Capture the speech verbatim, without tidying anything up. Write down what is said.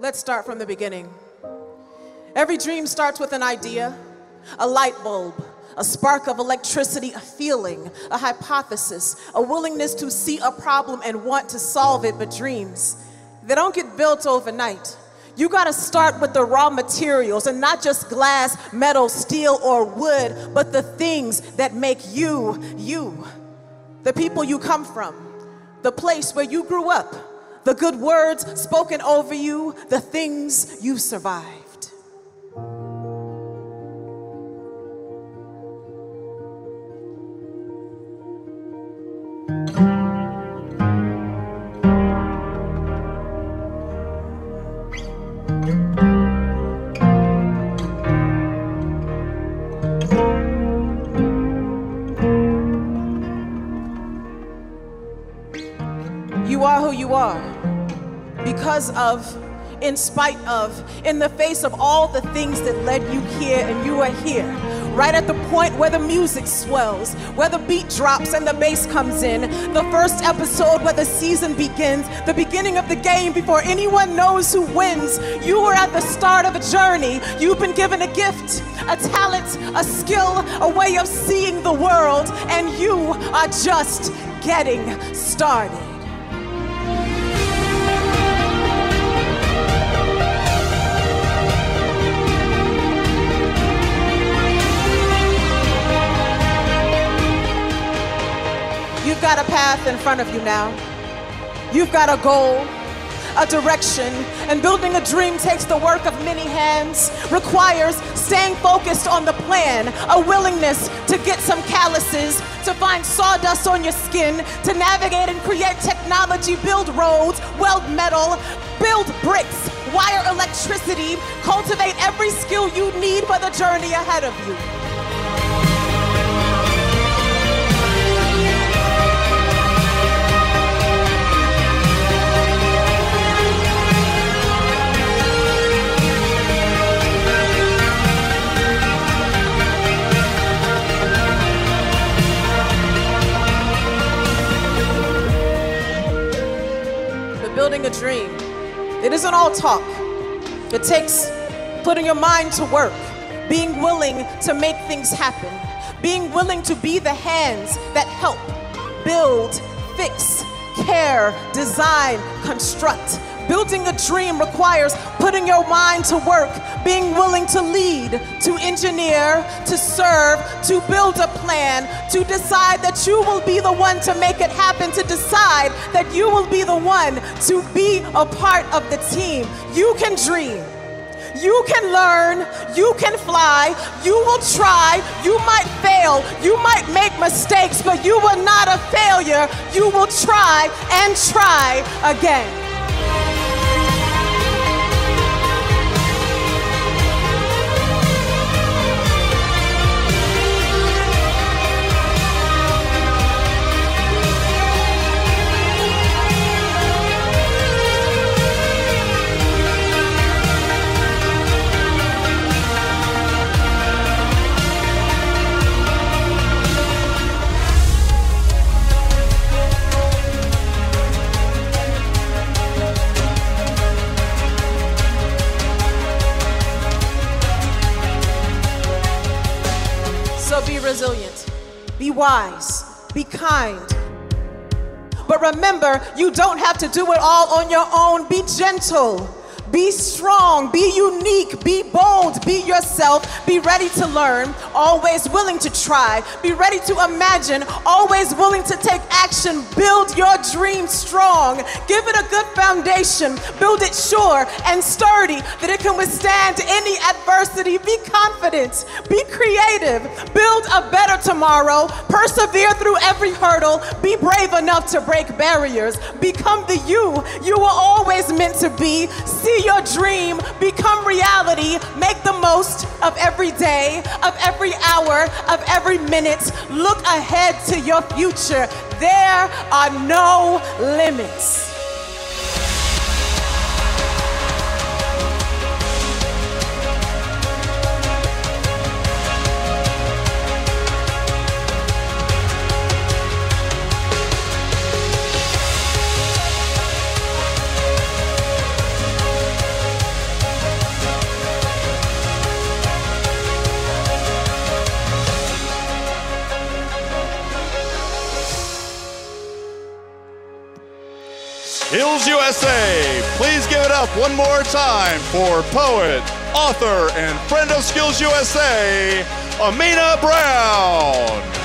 Let's start from the beginning. Every dream starts with an idea, a light bulb, a spark of electricity, a feeling, a hypothesis, a willingness to see a problem and want to solve it. But dreams, they don't get built overnight. You gotta start with the raw materials, and not just glass, metal, steel, or wood, but the things that make you, you. The people you come from, the place where you grew up, the good words spoken over you, the things you survived. You are who you are because of, in spite of, in the face of all the things that led you here, and you are here, right at the point where the music swells, where the beat drops and the bass comes in, the first episode where the season begins, the beginning of the game before anyone knows who wins. You are at the start of a journey. You've been given a gift, a talent, a skill, a way of seeing the world, and you are just getting started. You've got a path in front of you now. You've got a goal, a direction, and building a dream takes the work of many hands, requires staying focused on the plan, a willingness to get some calluses, to find sawdust on your skin, to navigate and create technology, build roads, weld metal, build bricks, wire electricity, cultivate every skill you need for the journey ahead of you. Building a dream, it isn't all talk. It takes putting your mind to work, being willing to make things happen, being willing to be the hands that help build, fix, care, design, construct. Building a dream requires putting your mind to work, being willing to lead, to engineer, to serve, to build a plan, to decide that you will be the one to make it happen, to decide that you will be the one to be a part of the team. You can dream. You can learn, you can fly, you will try, you might fail, you might make mistakes, but you are not a failure. You will try and try again. So be resilient, be wise, be kind. But remember, you don't have to do it all on your own. Be gentle, be strong, be unique, be bold, be yourself, be ready to learn, always willing to try, be ready to imagine, always willing to take action. Build your dream strong, give it a good foundation, build it sure and sturdy that it can withstand any adversity. Be confident, be creative, build a better tomorrow, persevere through every hurdle, be brave enough to break barriers, become the you you were always meant to be. See your dream become reality. Make the most of every day, of every hour, of every minute. Look ahead to your future. There are no limits. Skills U S A. Please give it up one more time for poet, author, and friend of Skills U S A, Amina Brown.